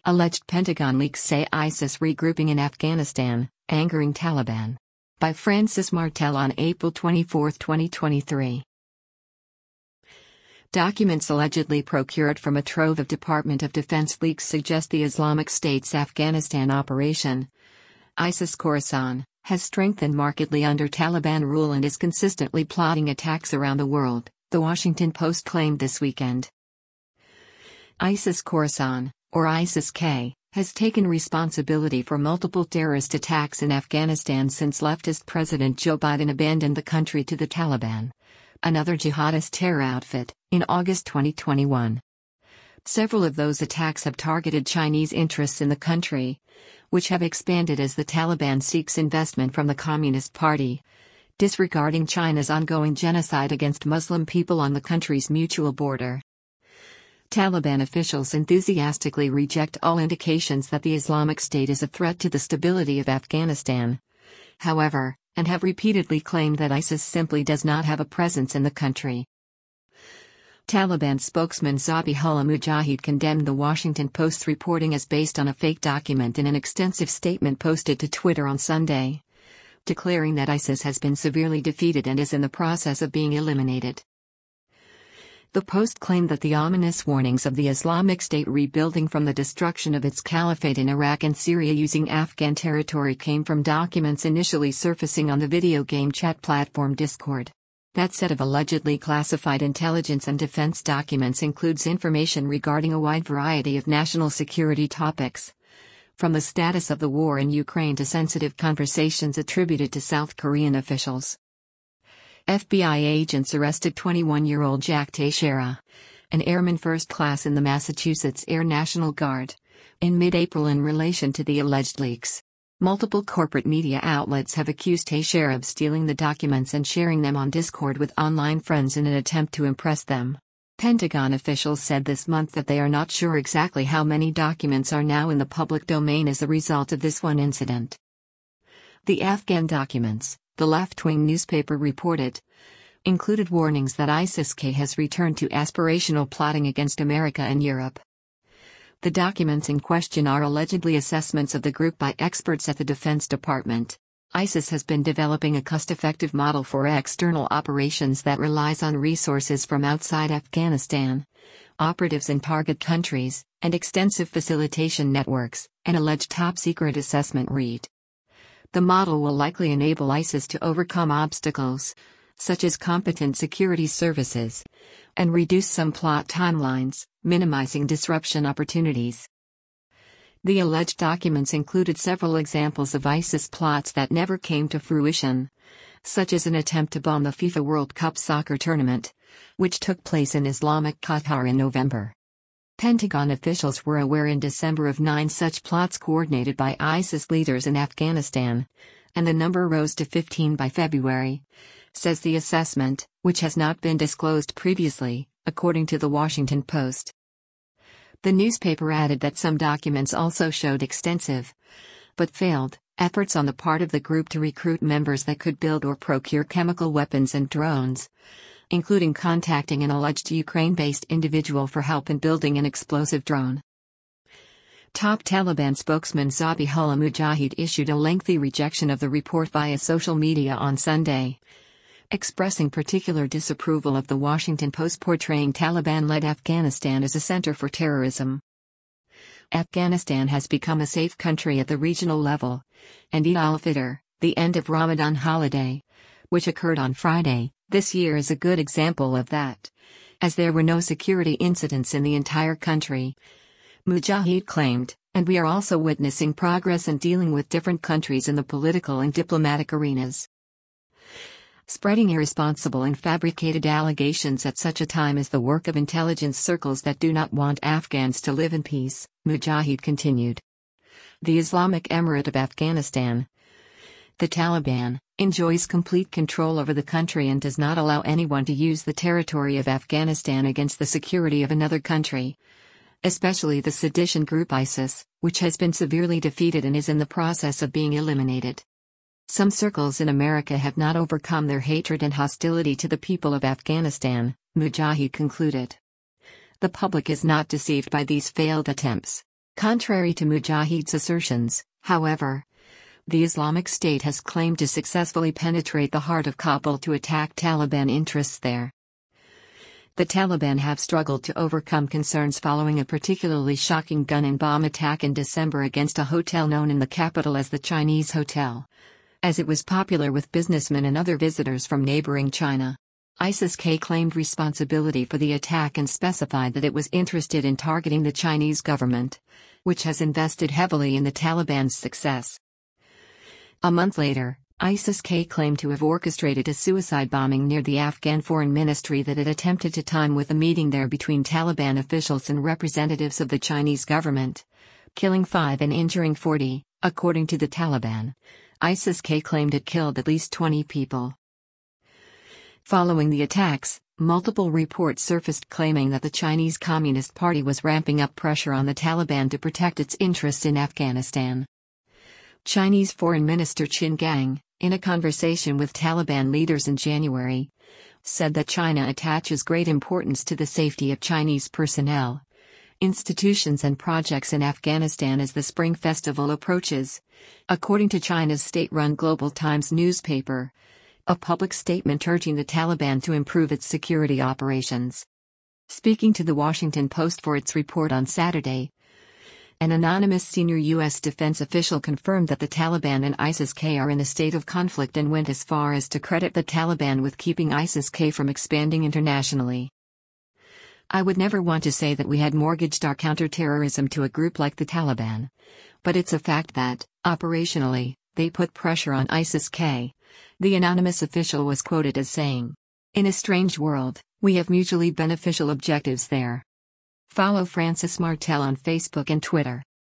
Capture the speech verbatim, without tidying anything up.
Alleged Pentagon leaks say ISIS regrouping in Afghanistan, angering Taliban. By Francis Martel on April twenty-fourth, twenty twenty-three. Documents allegedly procured from a trove of Department of Defense leaks suggest the Islamic State's Afghanistan operation, ISIS Khorasan, has strengthened markedly under Taliban rule and is consistently plotting attacks around the world, The Washington Post claimed this weekend. ISIS Khorasan, or ISIS-K, has taken responsibility for multiple terrorist attacks in Afghanistan since leftist President Joe Biden abandoned the country to the Taliban, another jihadist terror outfit, in August twenty twenty-one. Several of those attacks have targeted Chinese interests in the country, which have expanded as the Taliban seeks investment from the Communist Party, disregarding China's ongoing genocide against Muslim people on the country's mutual border. Taliban officials enthusiastically reject all indications that the Islamic State is a threat to the stability of Afghanistan, however, and have repeatedly claimed that ISIS simply does not have a presence in the country. Taliban spokesman Zabihullah Mujahid condemned the Washington Post's reporting as based on a fake document in an extensive statement posted to Twitter on Sunday, declaring that ISIS has been severely defeated and is in the process of being eliminated. The Post claimed that the ominous warnings of the Islamic State rebuilding from the destruction of its caliphate in Iraq and Syria using Afghan territory came from documents initially surfacing on the video game chat platform Discord. That set of allegedly classified intelligence and defense documents includes information regarding a wide variety of national security topics, from the status of the war in Ukraine to sensitive conversations attributed to South Korean officials. F B I agents arrested twenty-one-year-old Jack Teixeira, an airman first class in the Massachusetts Air National Guard, in mid-April in relation to the alleged leaks. Multiple corporate media outlets have accused Teixeira of stealing the documents and sharing them on Discord with online friends in an attempt to impress them. Pentagon officials said this month that they are not sure exactly how many documents are now in the public domain as a result of this one incident. The Afghan documents, the left-wing newspaper reported, included warnings that ISIS-K has returned to aspirational plotting against America and Europe. The documents in question are allegedly assessments of the group by experts at the Defense Department. ISIS has been developing a cost-effective model for external operations that relies on resources from outside Afghanistan, operatives in target countries, and extensive facilitation networks, an alleged top-secret assessment read. The model will likely enable ISIS to overcome obstacles, such as competent security services, and reduce some plot timelines, minimizing disruption opportunities. The alleged documents included several examples of ISIS plots that never came to fruition, such as an attempt to bomb the FIFA World Cup soccer tournament, which took place in Islamic Qatar in November. Pentagon officials were aware in December of nine such plots coordinated by ISIS leaders in Afghanistan, and the number rose to fifteen by February, says the assessment, which has not been disclosed previously, according to The Washington Post. The newspaper added that some documents also showed extensive, but failed, efforts on the part of the group to recruit members that could build or procure chemical weapons and drones, including contacting an alleged Ukraine-based individual for help in building an explosive drone. Top Taliban spokesman Zabihullah Mujahid issued a lengthy rejection of the report via social media on Sunday, expressing particular disapproval of the Washington Post portraying Taliban-led Afghanistan as a center for terrorism. Afghanistan has become a safe country at the regional level, and Eid al-Fitr, the end of Ramadan holiday, which occurred on Friday, this year is a good example of that, as there were no security incidents in the entire country, Mujahid claimed, and we are also witnessing progress in dealing with different countries in the political and diplomatic arenas. Spreading irresponsible and fabricated allegations at such a time is the work of intelligence circles that do not want Afghans to live in peace, Mujahid continued. The Islamic Emirate of Afghanistan, the Taliban, enjoys complete control over the country and does not allow anyone to use the territory of Afghanistan against the security of another country, especially the sedition group ISIS, which has been severely defeated and is in the process of being eliminated. Some circles in America have not overcome their hatred and hostility to the people of Afghanistan, Mujahid concluded. The public is not deceived by these failed attempts. Contrary to Mujahid's assertions, however, the Islamic State has claimed to successfully penetrate the heart of Kabul to attack Taliban interests there. The Taliban have struggled to overcome concerns following a particularly shocking gun and bomb attack in December against a hotel known in the capital as the Chinese Hotel, as it was popular with businessmen and other visitors from neighboring China. ISIS-K claimed responsibility for the attack and specified that it was interested in targeting the Chinese government, which has invested heavily in the Taliban's success. A month later, ISIS-K claimed to have orchestrated a suicide bombing near the Afghan Foreign Ministry that it attempted to time with a meeting there between Taliban officials and representatives of the Chinese government, killing five and injuring forty, according to the Taliban. ISIS-K claimed it killed at least twenty people. Following the attacks, multiple reports surfaced claiming that the Chinese Communist Party was ramping up pressure on the Taliban to protect its interests in Afghanistan. Chinese Foreign Minister Qin Gang, in a conversation with Taliban leaders in January, said that China attaches great importance to the safety of Chinese personnel, institutions and projects in Afghanistan as the Spring Festival approaches, according to China's state-run Global Times newspaper, a public statement urging the Taliban to improve its security operations. Speaking to the Washington Post for its report on Saturday, an anonymous senior U S defense official confirmed that the Taliban and ISIS-K are in a state of conflict and went as far as to credit the Taliban with keeping ISIS-K from expanding internationally. "I would never want to say that we had mortgaged our counterterrorism to a group like the Taliban, but it's a fact that, operationally, they put pressure on ISIS-K," the anonymous official was quoted as saying. "In a strange world, we have mutually beneficial objectives there." Follow Francis Martel on Facebook and Twitter.